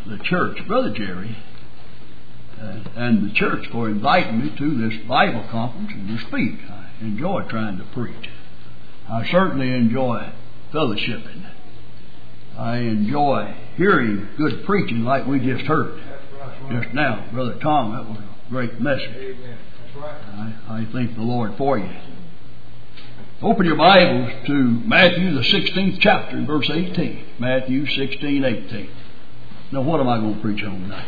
the church, Brother Jerry, and the church for inviting me to this Bible conference and to speak. I enjoy trying to preach. I certainly enjoy fellowshipping. I enjoy hearing good preaching like we just heard just now. Brother Tom, that was a great message. I thank the Lord for you. Open your Bibles to Matthew the 16th chapter, verse 18. Matthew 16:18. Now what am I going to preach on tonight?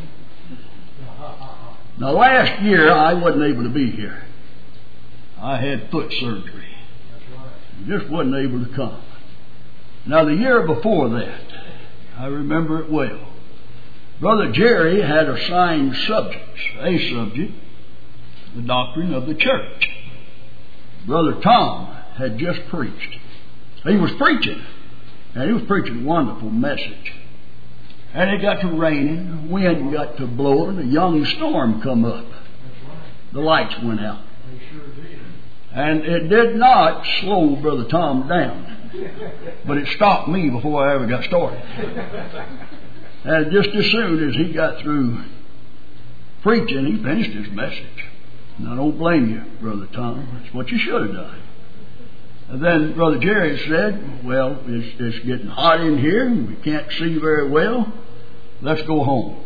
Now last year I wasn't able to be here. I had foot surgery. I just wasn't able to come. Now the year before that, I remember it well. Brother Jerry had assigned subjects. A subject, the doctrine of the church. Brother Tom had just preached. He was preaching, and he was preaching a wonderful message. And it got to raining, the wind got to blowing, a young storm come up. The lights went out. And it did not slow Brother Tom down, but it stopped me before I ever got started. And just as soon as he got through preaching, he finished his message. And I don't blame you, Brother Tom. That's what you should have done. And then Brother Jerry said, well, it's getting hot in here and we can't see very well. Let's go home.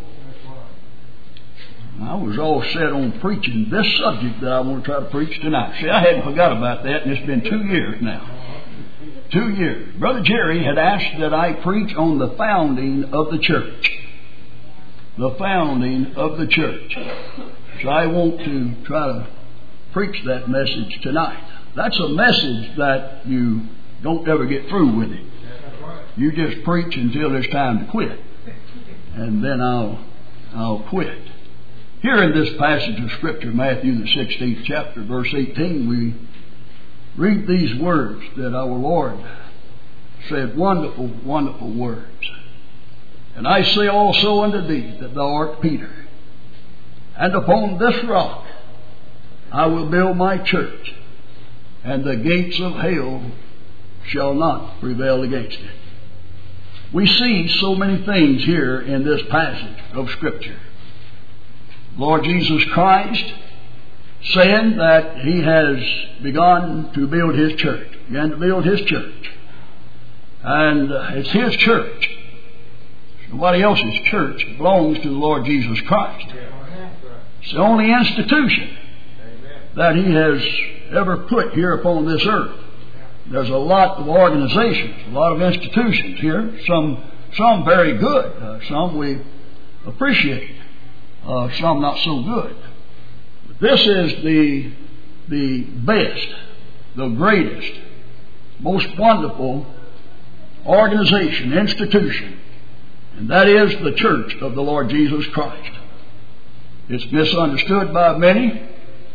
I was all set on preaching this subject that I want to try to preach tonight. See, I hadn't forgot about that, and it's been 2 years now. 2 years. Brother Jerry had asked that I preach on the founding of the church. The founding of the church. So I want to try to preach that message tonight. That's a message that you don't ever get through with it. You just preach until it's time to quit. And then I'll quit. Here in this passage of Scripture, Matthew the 16th chapter, verse 18, we read these words that our Lord said, wonderful, wonderful words. And I say also unto thee that thou art Peter, and upon this rock I will build my church, and the gates of hell shall not prevail against it. We see so many things here in this passage of Scripture. Lord Jesus Christ saying that He has begun to build His church, began to build His church. And it's His church. Nobody else's church. It belongs to the Lord Jesus Christ. It's the only institution that He has ever put here upon this earth. There's a lot of organizations, a lot of institutions here. Some very good. Some we appreciate. Some not so good. But this is the best, the greatest, most wonderful organization, institution. And that is the church of the Lord Jesus Christ. It's misunderstood by many.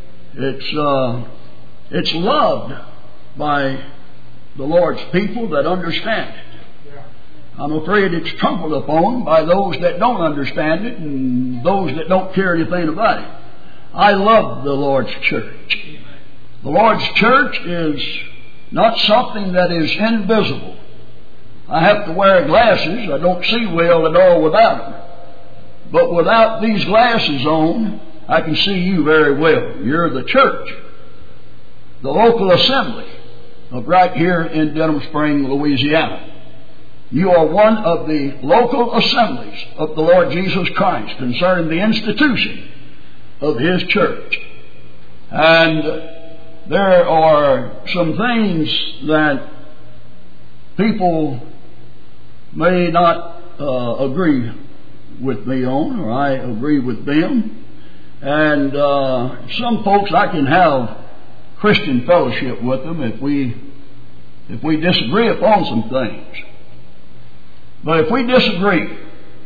It's loved by the Lord's people that understand it. I'm afraid it's trampled upon by those that don't understand it and those that don't care anything about it. I love the Lord's church. The Lord's church is not something that is invisible. I have to wear glasses. I don't see well at all without them. But without these glasses on, I can see you very well. You're the church, the local assembly of right here in Denham Spring, Louisiana. You are one of the local assemblies of the Lord Jesus Christ concerning the institution of His church. And there are some things that people may not agree with me on, or I agree with them. And some folks, I can have Christian fellowship with them if we disagree upon some things. But if we disagree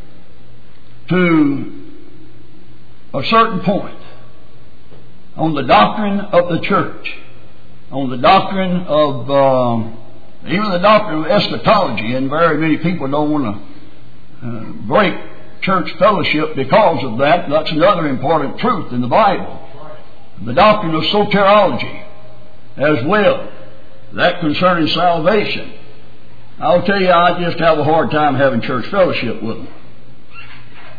to a certain point on the doctrine of the church, on the doctrine of even the doctrine of eschatology, and very many people don't want to break church fellowship because of that. That's another important truth in the Bible. The doctrine of soteriology as well, that concerning salvation. I'll tell you, I just have a hard time having church fellowship with them.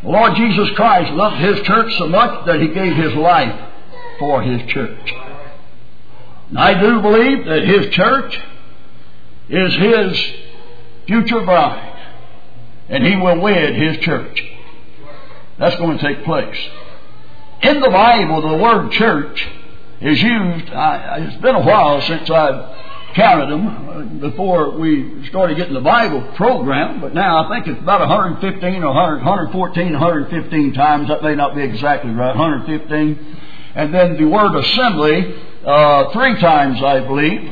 The Lord Jesus Christ loved His church so much that He gave His life for His church. And I do believe that His church is His future bride. And He will wed His church. That's going to take place. In the Bible, the word church is used. It's been a while since I've counted them before we started getting the Bible program, but now I think it's about 115 or 114, 115 times. That may not be exactly right, 115. And then the word assembly 3 times, I believe.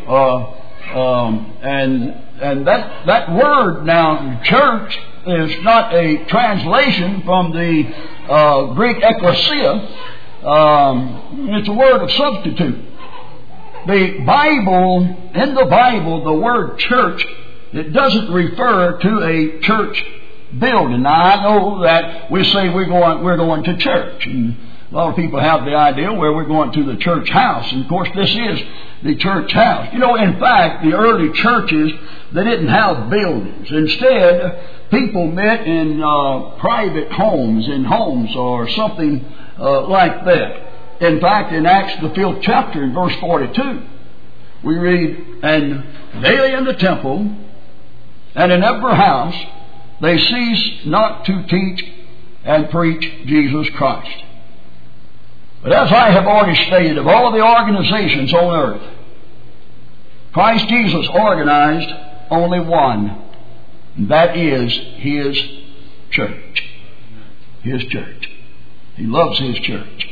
And that word now, church, is not a translation from the Greek ecclesia. It's a word of substitute. In the Bible, the word church, it doesn't refer to a church building. Now, I know that we say we're going to church. And a lot of people have the idea where we're going to the church house. And of course, this is the church house. You know, in fact, the early churches, they didn't have buildings. Instead, people met in private homes, in homes or something like that. In fact, in Acts the 5th chapter, in verse 42, we read, "And daily in the temple and in every house they cease not to teach and preach Jesus Christ." But as I have already stated, of all the organizations on earth, Christ Jesus organized only one, and that is His church. His church. He loves His church.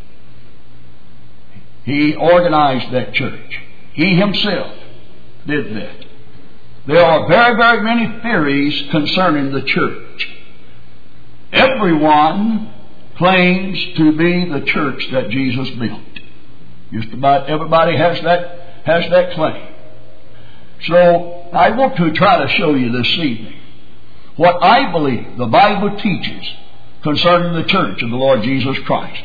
He organized that church. He Himself did that. There are very, very many theories concerning the church. Everyone claims to be the church that Jesus built. Just about everybody has that claim. So I want to try to show you this evening what I believe the Bible teaches concerning the church of the Lord Jesus Christ.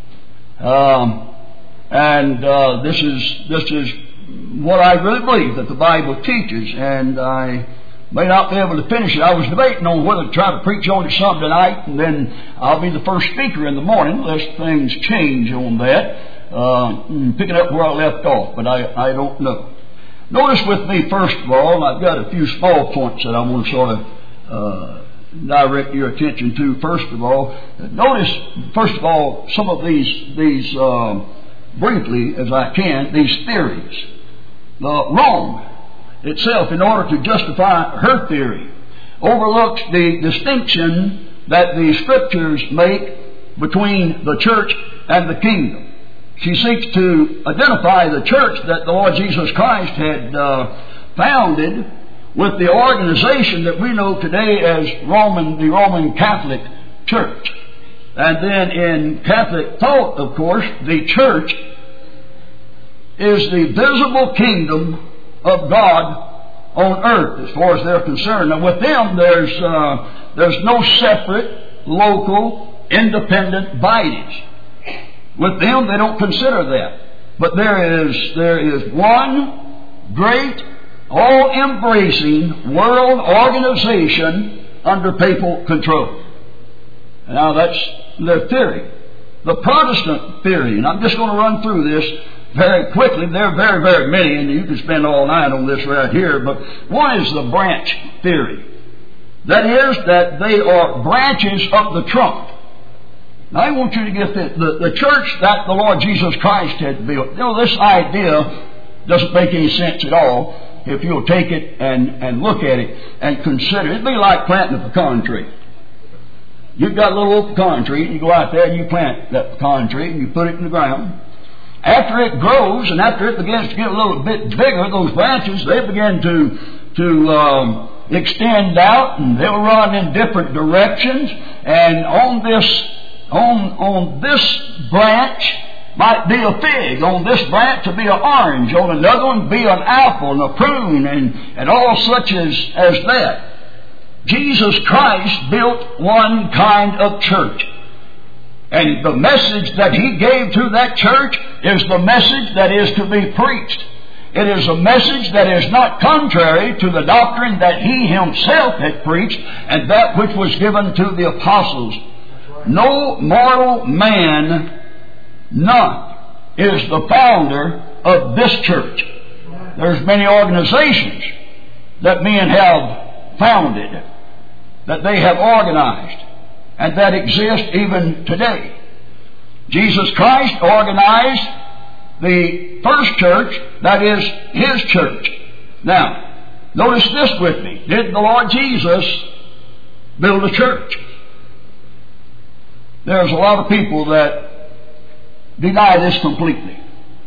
This is what I really believe that the Bible teaches, and I may not be able to finish it. I was debating on whether to try to preach on it some tonight, and then I'll be the first speaker in the morning, unless things change on that, picking up where I left off, but I don't know. Notice with me, first of all, I've got a few small points that I want to sort of direct your attention to. First of all, notice, first of all, some of these briefly as I can, these theories. Rome itself, in order to justify her theory, overlooks the distinction that the Scriptures make between the church and the kingdom. She seeks to identify the church that the Lord Jesus Christ had founded with the organization that we know today as the Roman Catholic Church. And then in Catholic thought, of course, the church is the visible kingdom of God on earth, as far as they're concerned. And with them, there's no separate, local, independent bodies. With them, they don't consider that. But there is one great, all-embracing world organization under papal control. Now, that's their theory. The Protestant theory, and I'm just going to run through this very quickly. There are very, very many, and you can spend all night on this right here. But one is the branch theory. That is, that they are branches of the trunk. Now, I want you to get this. The church that the Lord Jesus Christ had built. You know, this idea doesn't make any sense at all if you'll take it and look at it and consider it. It'd be like planting a pecan tree. You've got a little old pecan tree, and you go out there and you plant that pecan tree and you put it in the ground. After it grows and after it begins to get a little bit bigger, those branches, they begin to extend out, and they'll run in different directions. And on this branch might be a fig, on this branch will be an orange, on another one be an apple and a prune, and all such as that. Jesus Christ built one kind of church. And the message that He gave to that church is the message that is to be preached. It is a message that is not contrary to the doctrine that He Himself had preached and that which was given to the apostles. No mortal man, none, is the founder of this church. There's many organizations that men have founded, that they have organized, and that exist even today. Jesus Christ organized the first church, that is His church. Now, notice this with me. Did the Lord Jesus build a church? There's a lot of people that deny this completely,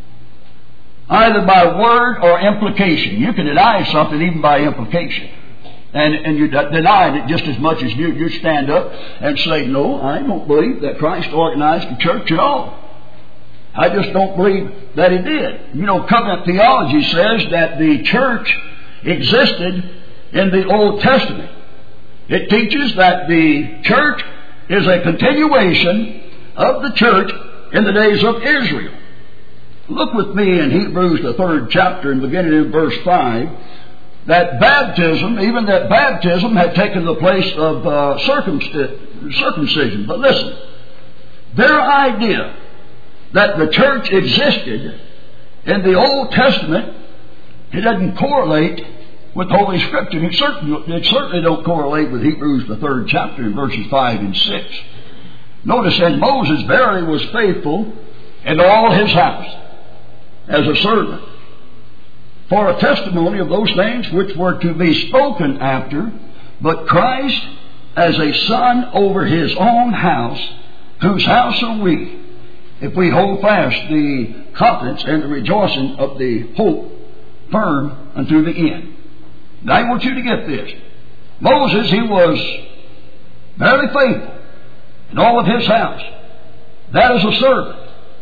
either by word or implication. You can deny something even by implication. And you deny it just as much as you stand up and say, no, I don't believe that Christ organized the church at all. I just don't believe that He did. You know, covenant theology says that the church existed in the Old Testament. It teaches that the church is a continuation of the church in the days of Israel. Look with me in Hebrews, the 3rd chapter, and beginning in verse 5, that baptism, even that baptism had taken the place of circumcision. But listen, their idea that the church existed in the Old Testament, it doesn't correlate with Holy Scripture. It certainly don't correlate with Hebrews, the 3rd chapter, in verses 5 and 6. Notice, and Moses verily was faithful in all his house as a servant, for a testimony of those things which were to be spoken after, but Christ as a son over his own house, whose house are we, if we hold fast the confidence and the rejoicing of the hope firm unto the end. Now I want you to get this. Moses, he was very faithful in all of his house. That is a servant.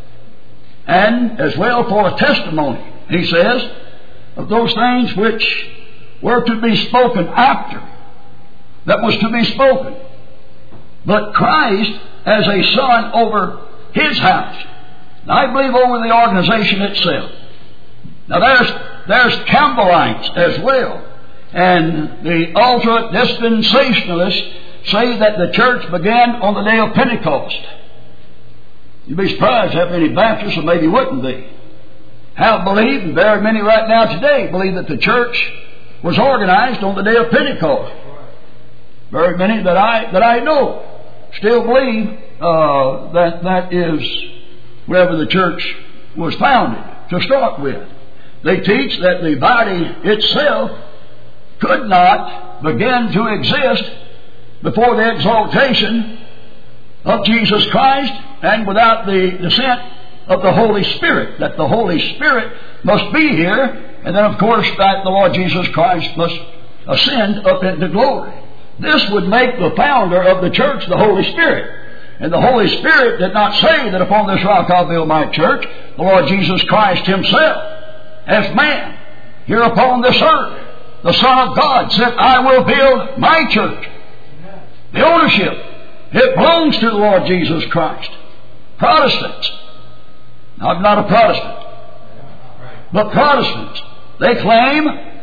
And as well for a testimony, he says, of those things which were to be spoken after, that was to be spoken. But Christ as a son over his house. Now I believe over the organization itself. Now there's Campbellites as well. And the ultra dispensationalists say that the church began on the day of Pentecost. You'd be surprised how many Baptists, or maybe wouldn't be, have believed, and very many right now today believe that the church was organized on the day of Pentecost. Very many that I know still believe that is wherever the church was founded to start with. They teach that the body itself could not begin to exist before the exaltation of Jesus Christ and without the descent of the Holy Spirit, that the Holy Spirit must be here, and then of course that the Lord Jesus Christ must ascend up into glory. This would make the founder of the church the Holy Spirit. And the Holy Spirit did not say that upon this rock I'll build my church. The Lord Jesus Christ Himself, as man, here upon this earth, the Son of God said, I will build my church. The ownership, it belongs to the Lord Jesus Christ. Protestants, now I'm not a Protestant, but Protestants, they claim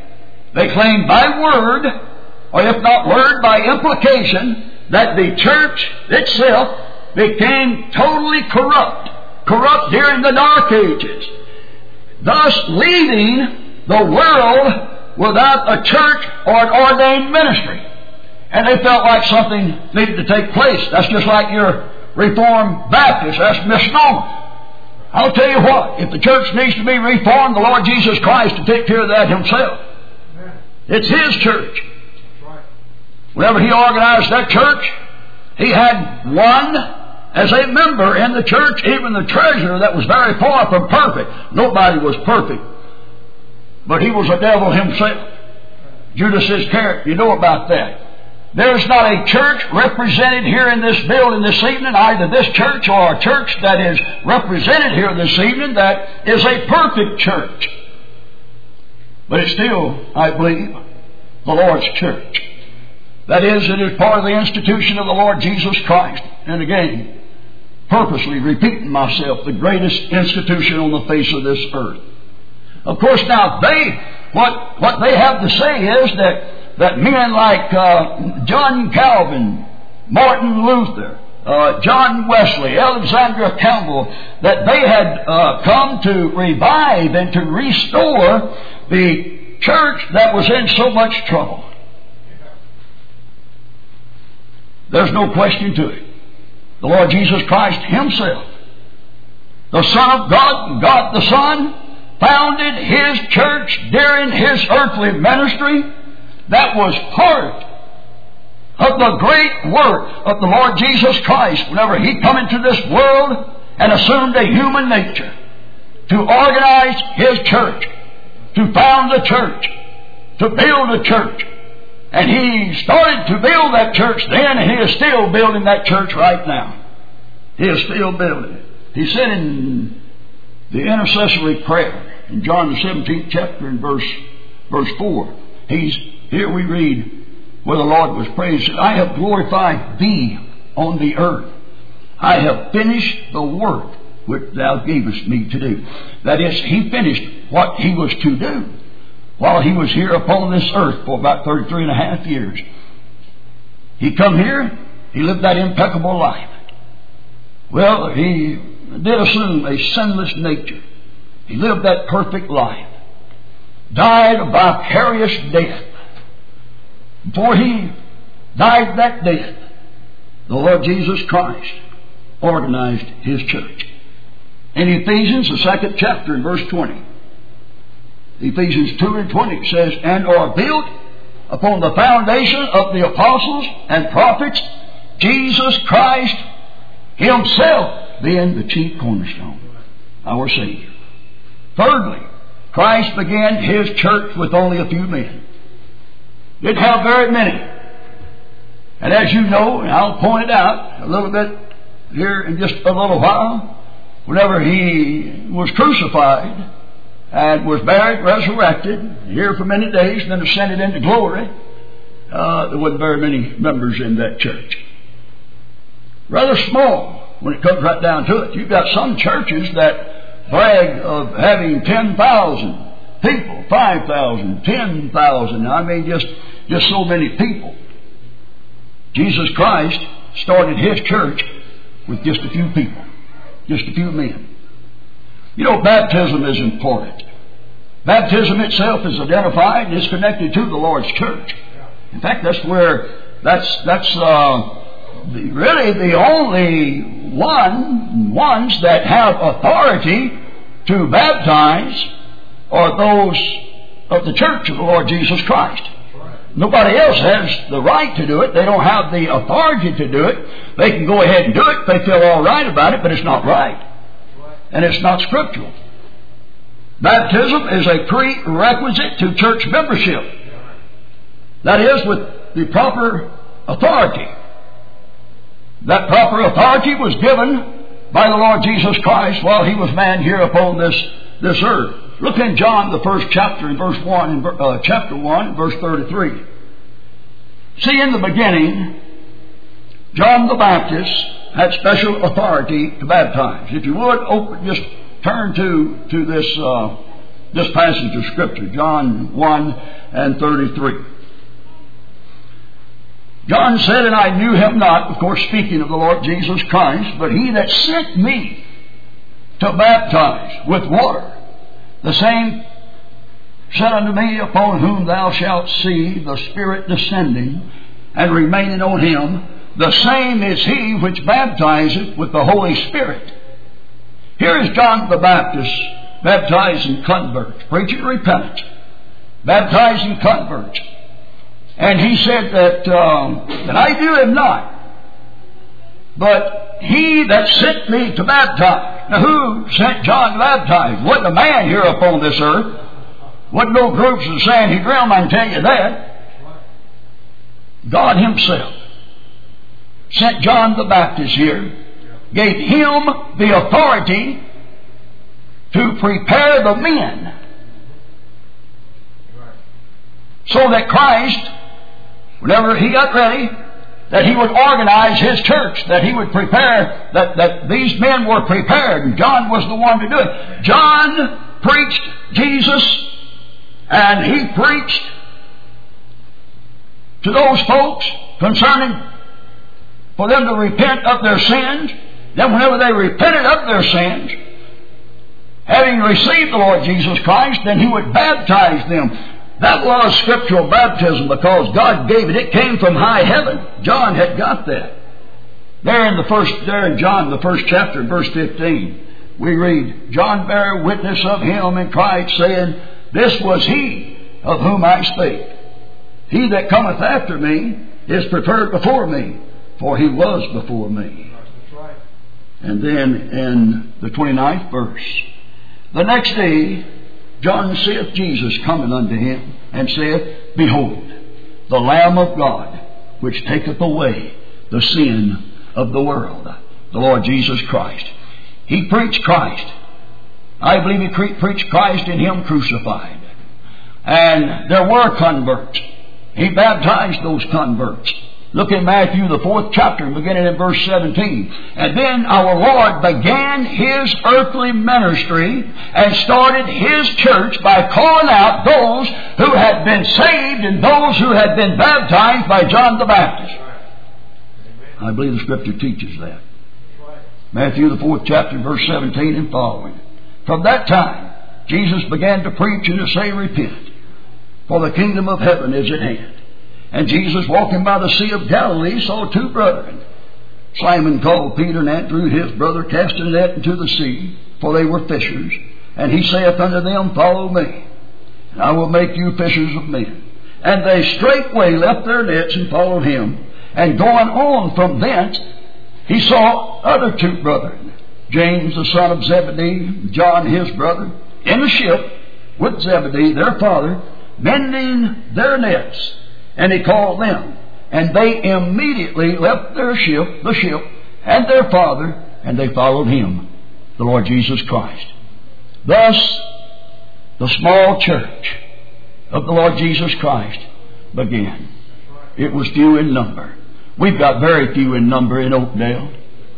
by word, or if not word, by implication, that the church itself became totally corrupt during the Dark Ages, thus leaving the world without a church or an ordained ministry. And they felt like something needed to take place. That's just like your Reformed Baptist. That's misnomer. I'll tell you what, if the church needs to be reformed, the Lord Jesus Christ will take care of that Himself. It's His church. Whenever He organized that church, He had one as a member in the church, even the treasurer, that was very far from perfect. Nobody was perfect, but he was a devil himself. Judas Iscariot, you know about that. There's not a church represented here in this building this evening, either this church or a church that is represented here this evening, that is a perfect church. But it's still, I believe, the Lord's church. That is, it is part of the institution of the Lord Jesus Christ. And again, purposely repeating myself, the greatest institution on the face of this earth. Of course, now what they have to say is that men like John Calvin, Martin Luther, John Wesley, Alexander Campbell, that they had come to revive and to restore the church that was in so much trouble. There's no question to it. The Lord Jesus Christ Himself, the Son of God, God the Son, founded His church during His earthly ministry. That was part of the great work of the Lord Jesus Christ whenever He come into this world and assumed a human nature to organize His church, to found a church, to build a church. And He started to build that church then, and He is still building that church right now. He is still building it. He said in the intercessory prayer in John the 17th chapter and verse 4, here we read where the Lord was praised, I have glorified Thee on the earth. I have finished the work which Thou gavest me to do. That is, He finished what He was to do while He was here upon this earth for about 33 and a half years. He come here, He lived that impeccable life. Well, He did assume a sinless nature. He lived that perfect life. Died a vicarious death. Before He died that death, the Lord Jesus Christ organized His church. In Ephesians, the 2nd chapter, in verse 20, Ephesians 2 and 20 says, and are built upon the foundation of the apostles and prophets, Jesus Christ Himself being the chief cornerstone, our Savior. Thirdly, Christ began His church with only a few men. Didn't have very many. And as you know, and I'll point it out a little bit here in just a little while, whenever He was crucified and was buried, resurrected, here for many days, and then ascended into glory, there wasn't very many members in that church. Rather small when it comes right down to it. You've got some churches that brag of having 10,000 people, 5,000, 10,000. I mean, just so many people. Jesus Christ started His church with just a few people, just a few men. You know, baptism is important. Baptism itself is identified and is connected to the Lord's church. In fact, that's really the only ones that have authority to baptize are those of the church of the Lord Jesus Christ. Nobody else has the right to do it. They don't have the authority to do it. They can go ahead and do it if they feel all right about it, but it's not right. And it's not scriptural. Baptism is a prerequisite to church membership. That is, with the proper authority. That proper authority was given by the Lord Jesus Christ while He was man here upon this earth. Look in John, the 1st chapter, in verse 1, chapter 1, verse 33. See, in the beginning, John the Baptist had special authority to baptize. If you would, just turn to this passage of Scripture, John 1 and 33. John said, and I knew Him not, of course speaking of the Lord Jesus Christ, but He that sent me to baptize with water, the same said unto me, upon whom thou shalt see the Spirit descending and remaining on Him, the same is He which baptizeth with the Holy Spirit. Here is John the Baptist baptizing converts, preaching repentance, baptizing converts. And he said that I knew Him not, but He that sent me to baptize. Now, who sent John to baptize? Wasn't a man here upon this earth. Wasn't no groups of Sanhedrin, I can tell you that. God Himself sent John the Baptist here, gave him the authority to prepare the men so that Christ, whenever He got ready, that He would organize His church, that He would prepare, that these men were prepared, and John was the one to do it. John preached Jesus, and he preached to those folks concerning for them to repent of their sins. Then whenever they repented of their sins, having received the Lord Jesus Christ, then He would baptize them. That was scriptural baptism because God gave it. It came from high heaven. John had got that. There in John, the first chapter, verse 15, we read, John bare witness of Him in Christ, saying, This was He of whom I spake. He that cometh after me is preferred before me, for He was before me. That's right. And then in the 29th verse, the next day John seeth Jesus coming unto him, and saith, Behold, the Lamb of God, which taketh away the sin of the world. The Lord Jesus Christ. He preached Christ. I believe He preached Christ in Him crucified. And there were converts. He baptized those converts. Look in Matthew, the 4th chapter, beginning in verse 17. And then our Lord began His earthly ministry and started His church by calling out those who had been saved and those who had been baptized by John the Baptist. I believe the Scripture teaches that. Matthew, the 4th chapter, verse 17 and following. From that time, Jesus began to preach and to say, Repent, for the kingdom of heaven is at hand. And Jesus, walking by the Sea of Galilee, saw two brethren, Simon called Peter, and Andrew his brother, casting a net into the sea, for they were fishers. And He saith unto them, Follow me, and I will make you fishers of men. And they straightway left their nets and followed Him. And going on from thence, He saw other two brethren, James the son of Zebedee, John his brother, in the ship with Zebedee their father, mending their nets. And He called them, and they immediately left the ship, and their father, and they followed Him, the Lord Jesus Christ. Thus, the small church of the Lord Jesus Christ began. It was few in number. We've got very few in number in Oakdale.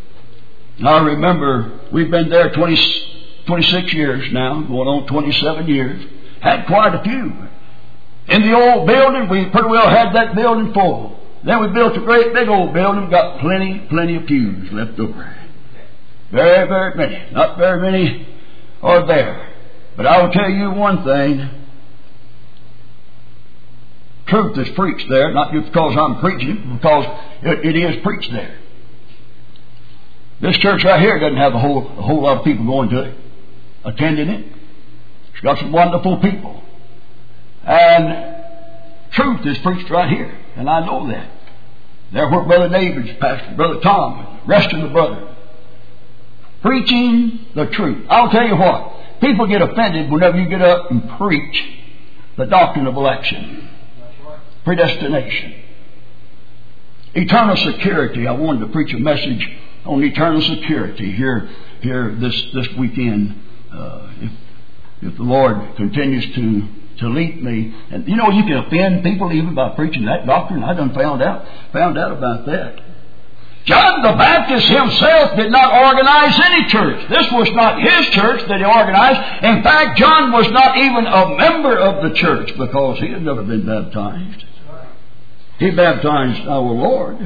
I remember we've been there 26 years now, going on 27 years. Had quite a few. In the old building, we pretty well had that building full. Then we built a great big old building, got plenty of pews left over. Very, very many. Not very many are there. But I will tell you one thing. Truth is preached there, not just because I'm preaching, because it is preached there. This church right here doesn't have a whole lot of people going to it, attending it. It's got some wonderful people. And truth is preached right here, and I know that. There where Brother David's pastor, Brother Tom, the rest of the brothers, preaching the truth. I'll tell you what, people get offended whenever you get up and preach the doctrine of election, predestination, eternal security. I wanted to preach a message on eternal security here this weekend, if the Lord continues to lead me. And you know, you can offend people even by preaching that doctrine. I done found out about that. John the Baptist himself did not organize any church. This was not his church that he organized. In fact, John was not even a member of the church because he had never been baptized. He baptized our Lord.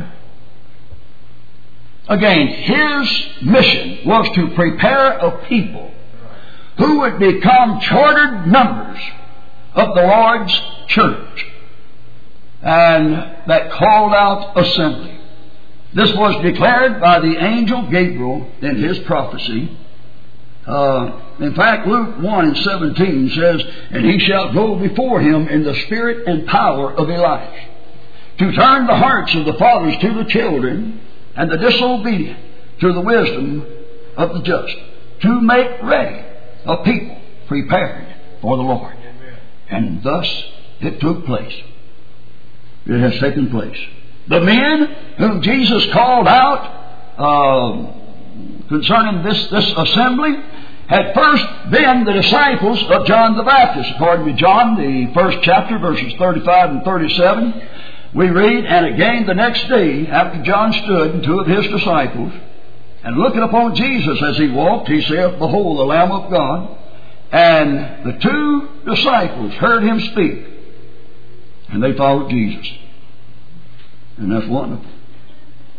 Again, his mission was to prepare a people who would become chartered members of the Lord's church, and that called out assembly. This was declared by the angel Gabriel in his prophecy. In fact, Luke 1:17 says, And he shall go before him in the spirit and power of Elijah, to turn the hearts of the fathers to the children, and the disobedient to the wisdom of the just, to make ready a people prepared for the Lord. And thus it took place. It has taken place. The men whom Jesus called out concerning this assembly had first been the disciples of John the Baptist. According to John, the 1st chapter, verses 35 and 37, we read, And again the next day, after John stood and two of his disciples, and looking upon Jesus as he walked, he saith, Behold, the Lamb of God. And the two disciples heard him speak, and they followed Jesus. And that's wonderful.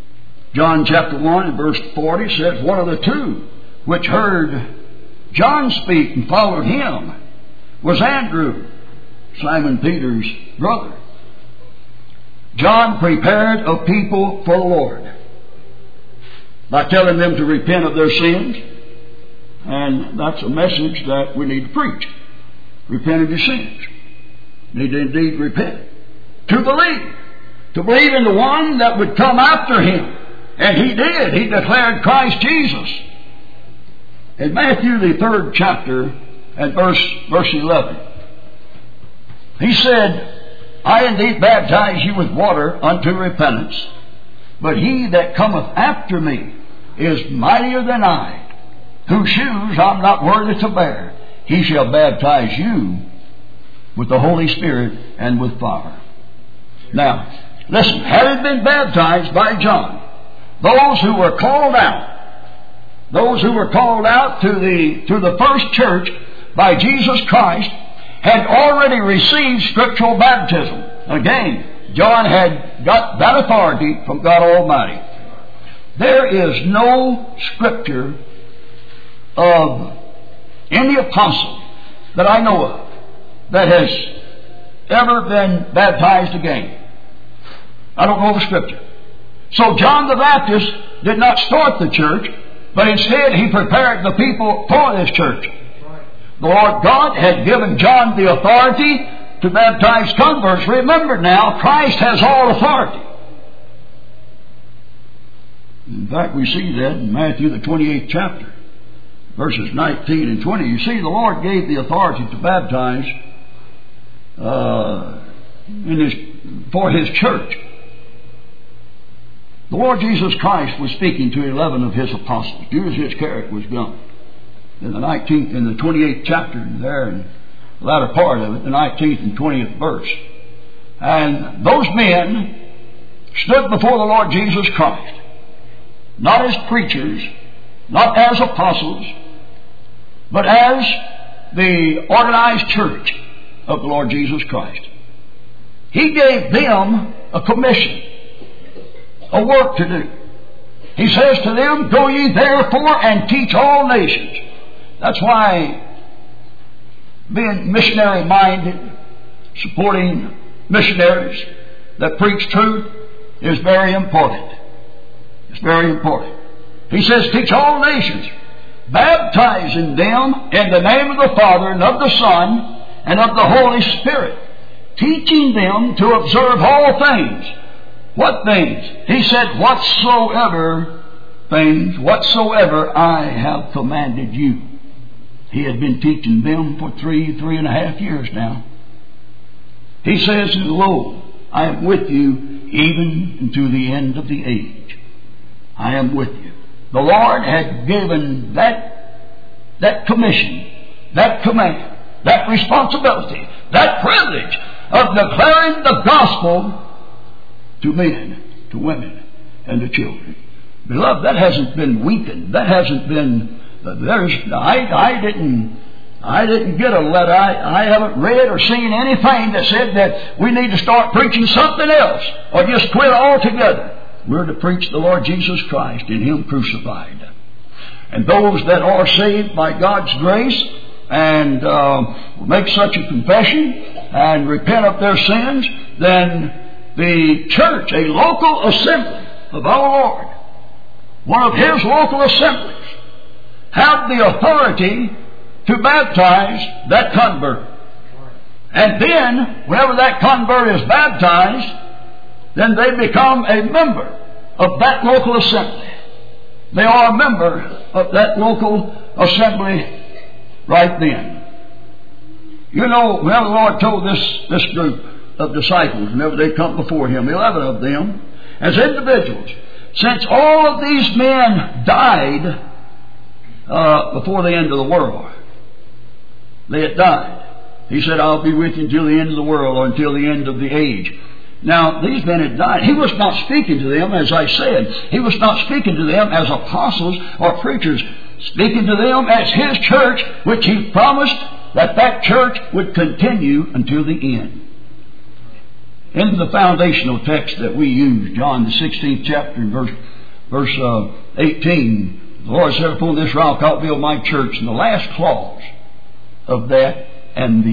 John chapter 1 and verse 40 says, one of the two which heard John speak and followed him was Andrew, Simon Peter's brother. John prepared a people for the Lord by telling them to repent of their sins. And that's a message that we need to preach. Repent of your sins. Need to indeed repent. To believe. To believe in the one that would come after him. And he did. He declared Christ Jesus. In Matthew the 3rd chapter and verse 11, he said, I indeed baptize you with water unto repentance, but he that cometh after me is mightier than I, whose shoes I'm not worthy to bear. He shall baptize you with the Holy Spirit and with fire. Now, listen, having been baptized by John, those who were called out to the first church by Jesus Christ had already received scriptural baptism. Again, John had got that authority from God Almighty. There is no scripture of any apostle that I know of that has ever been baptized again. I don't know of a scripture. So John the Baptist did not start the church, but instead he prepared the people for this church. The Lord God had given John the authority to baptize converts. Remember now, Christ has all authority. In fact, we see that in Matthew the 28th chapter, verses 19 and 20. You see, the Lord gave the authority to baptize for His church. The Lord Jesus Christ was speaking to 11 of His apostles. Judas Iscariot was gone. In the 28th chapter there, in the latter part of it, the 19th and 20th verse. And those men stood before the Lord Jesus Christ, not as preachers, not as apostles, but as the organized church of the Lord Jesus Christ. He gave them a commission, a work to do. He says to them, go ye therefore and teach all nations. That's why being missionary-minded, supporting missionaries that preach truth is very important. It's very important. He says, teach all nations, baptizing them in the name of the Father and of the Son and of the Holy Spirit, teaching them to observe all things. What things? He said, whatsoever I have commanded you. He had been teaching them for 3.5 years now. He says, lo, I am with you even unto the end of the age. I am with you. The Lord had given that commission, that command, that responsibility, that privilege of declaring the gospel to men, to women, and to children. Beloved, that hasn't been weakened. That hasn't been... I didn't get a letter. I haven't read or seen anything that said that we need to start preaching something else or just quit altogether. We're to preach the Lord Jesus Christ and Him crucified. And those that are saved by God's grace and make such a confession and repent of their sins, then the church, a local assembly of our Lord, one of His local assemblies, have the authority to baptize that convert. And then, whenever that convert is baptized, then they become a member of that local assembly. They are a member of that local assembly right then. You know, whenever the Lord told this group of disciples, whenever they come before Him, 11 of them, as individuals, since all of these men died before the end of the world, they had died. He said, I'll be with you until the end of the world, or until the end of the age. Now, these men had died. He was not speaking to them, as I said. He was not speaking to them as apostles or preachers. Speaking to them as His church, which He promised that church would continue until the end. In the foundational text that we use, John the 16th chapter and verse verse 18, the Lord said, upon this rock I'll build my church. And the last clause of that, and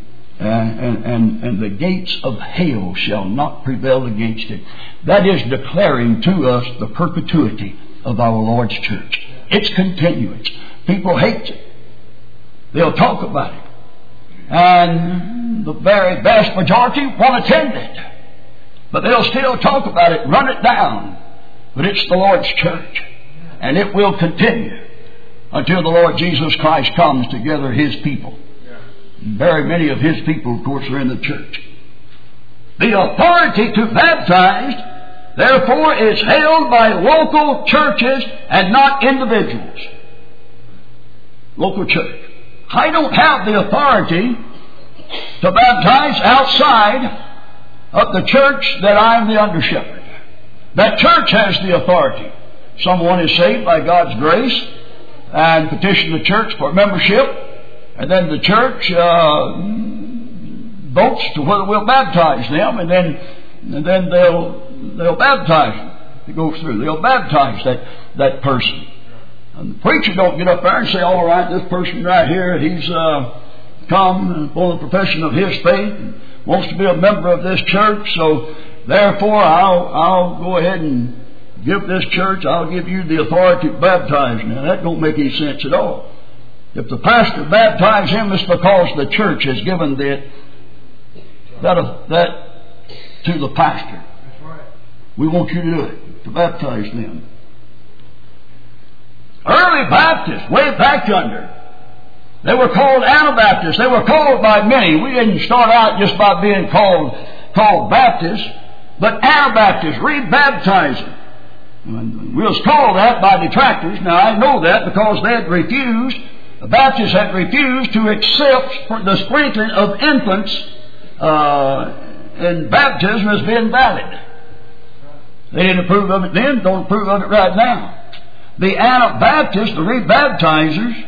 the gates of hell shall not prevail against it. That is declaring to us the perpetuity of our Lord's church. Its continuance. People hate it. They'll talk about it. And the very vast majority won't attend it. But they'll still talk about it, run it down. But it's the Lord's church. And it will continue until the Lord Jesus Christ comes to gather His people. Very many of His people, of course, are in the church. The authority to baptize, therefore, is held by local churches and not individuals. Local church. I don't have the authority to baptize outside of the church that I'm the under shepherd. That church has the authority. Someone is saved by God's grace and petition the church for membership, and then the church votes to whether we'll baptize them, and then they'll baptize them. It goes through. They'll baptize that person. And the preacher don't get up there and say, all right, this person right here, he's come for the profession of his faith and wants to be a member of this church, so therefore I'll go ahead and give this church, I'll give you the authority to baptize. Now that don't make any sense at all. If the pastor baptizes him, it's because the church has given that to the pastor. We want you to do it, to baptize them. Early Baptists, way back yonder, they were called Anabaptists. They were called by many. We didn't start out just by being called Baptists, but Anabaptists, rebaptizing. We was called that by detractors. Now I know that because they had refused, the Baptists had refused to accept the sprinkling of infants in baptism as being valid. They didn't approve of it then, don't approve of it right now. The Anabaptists, the rebaptizers,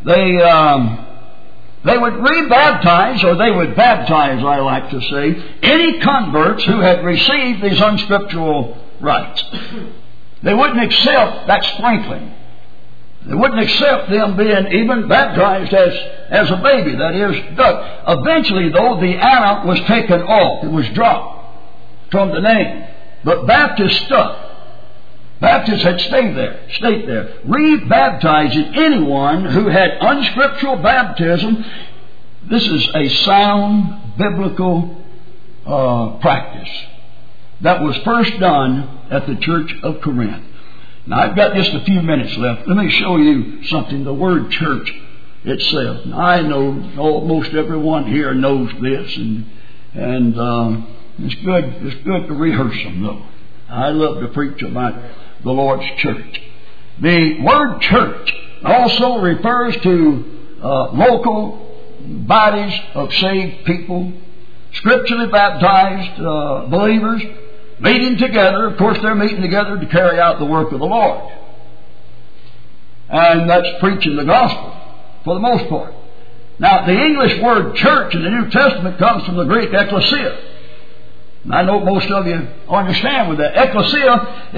they would rebaptize, or they would baptize, I like to say, any converts who had received these unscriptural rites. They wouldn't accept that sprinkling. They wouldn't accept them being even baptized as a baby, that is, duck. Eventually, though, the Anna was taken off. It was dropped from the name. But Baptists stuck. Baptists had stayed there, rebaptizing anyone who had unscriptural baptism. This is a sound biblical practice that was first done at the church of Corinth. Now I've got just a few minutes left. Let me show you something. The word church itself. Now, I know almost everyone here knows this, and it's good. It's good to rehearse them, though. I love to preach about the Lord's church. The word church also refers to local bodies of saved people, scripturally baptized believers, meeting together. Of course, they're meeting together to carry out the work of the Lord. And that's preaching the gospel, for the most part. Now, the English word church in the New Testament comes from the Greek ekklesia. And I know most of you understand with that. Ekklesia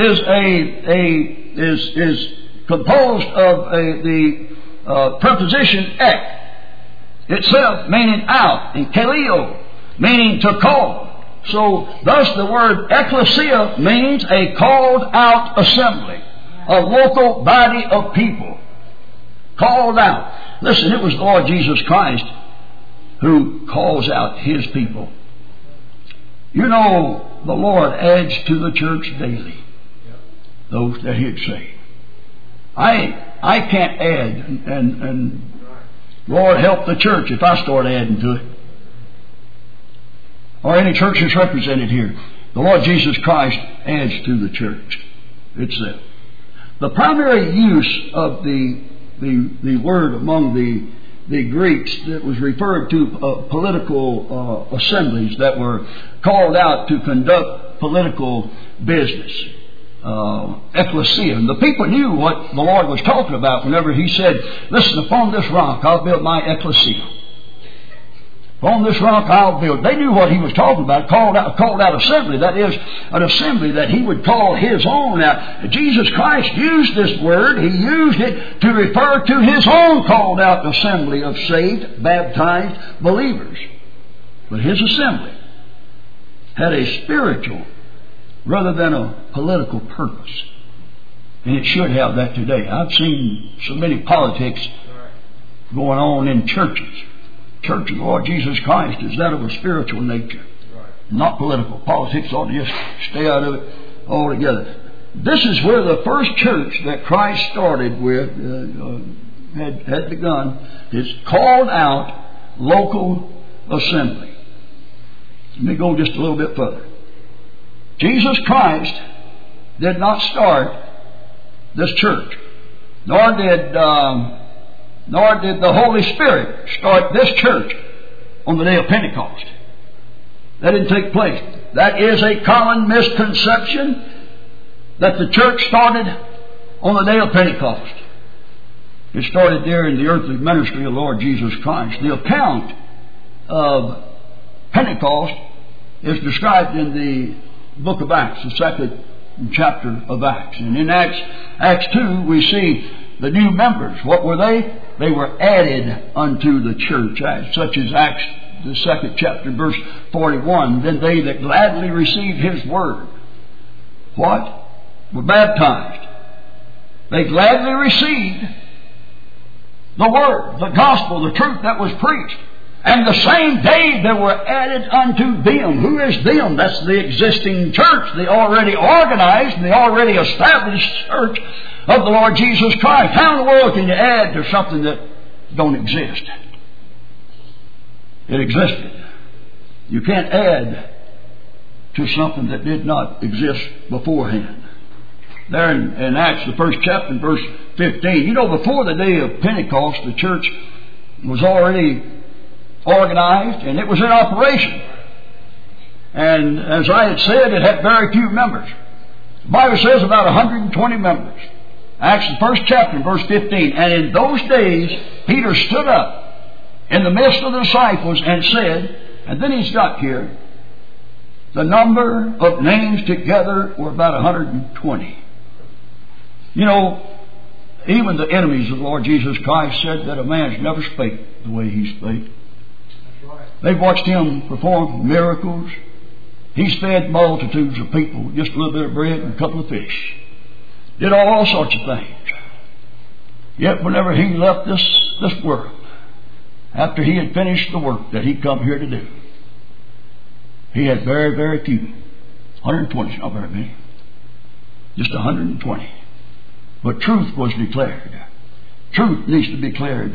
is composed of the preposition ek itself, meaning out, and kaleo, meaning to call. So, thus the word ekklesia means a called out assembly, a local body of people. Called out. Listen, it was the Lord Jesus Christ who calls out His people. You know, the Lord adds to the church daily those that He'd saved. I can't add, and Lord help the church if I start adding to it. Or any church that's represented here. The Lord Jesus Christ adds to the church itself. The primary use of the word among the Greeks that was referred to political assemblies that were called out to conduct political business. Ecclesia. And the people knew what the Lord was talking about whenever He said, listen, upon this rock I'll build my ecclesia. On this rock I'll build. They knew what he was talking about. Called out assembly. That is, an assembly that he would call his own. Now, Jesus Christ used this word. He used it to refer to his own called out assembly of saved, baptized believers. But his assembly had a spiritual rather than a political purpose. And it should have that today. I've seen so many politics going on in churches. Church of the Lord Jesus Christ is that of a spiritual nature, not political. Politics ought to just stay out of it altogether. This is where the first church that Christ started with had begun. It's called out local assembly. Let me go just a little bit further. Jesus Christ did not start this church, nor did the Holy Spirit start this church on the day of Pentecost. That didn't take place. That is a common misconception that the church started on the day of Pentecost. It started there in the earthly ministry of the Lord Jesus Christ. The account of Pentecost is described in the book of Acts, the second chapter of Acts. And in Acts 2, we see the new members. What were they? They were added unto the church, such as Acts, the second chapter, verse 41. Then they that gladly received his word, what? Were baptized. They gladly received the word, the gospel, the truth that was preached. And the same day they were added unto them. Who is them? That's the existing church, the already organized and the already established church of the Lord Jesus Christ. How in the world can you add to something that don't exist? It existed. You can't add to something that did not exist beforehand. There in Acts, the first chapter, verse 15. You know, before the day of Pentecost, the church was already organized and it was in operation. And as I had said, it had very few members. The Bible says about 120 members. Acts, the first chapter, verse 15. And in those days, Peter stood up in the midst of the disciples and said, and then he's got here, the number of names together were about 120. You know, even the enemies of the Lord Jesus Christ said that a man's never spake the way he spake. They've watched him perform miracles. He's fed multitudes of people, just a little bit of bread and a couple of fish. Did all sorts of things. Yet whenever he left this world, after he had finished the work that he'd come here to do, he had very, very few. 120, not very many. Just 120. But truth was declared. Truth needs to be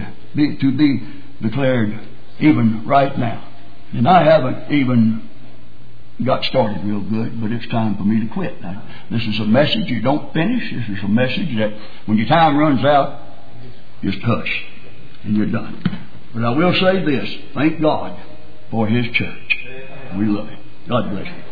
declared even right now. And I haven't even got started real good, but it's time for me to quit. Now, this is a message you don't finish. This is a message that when your time runs out, just hush and you're done. But I will say this. Thank God for His church. We love Him. God bless you.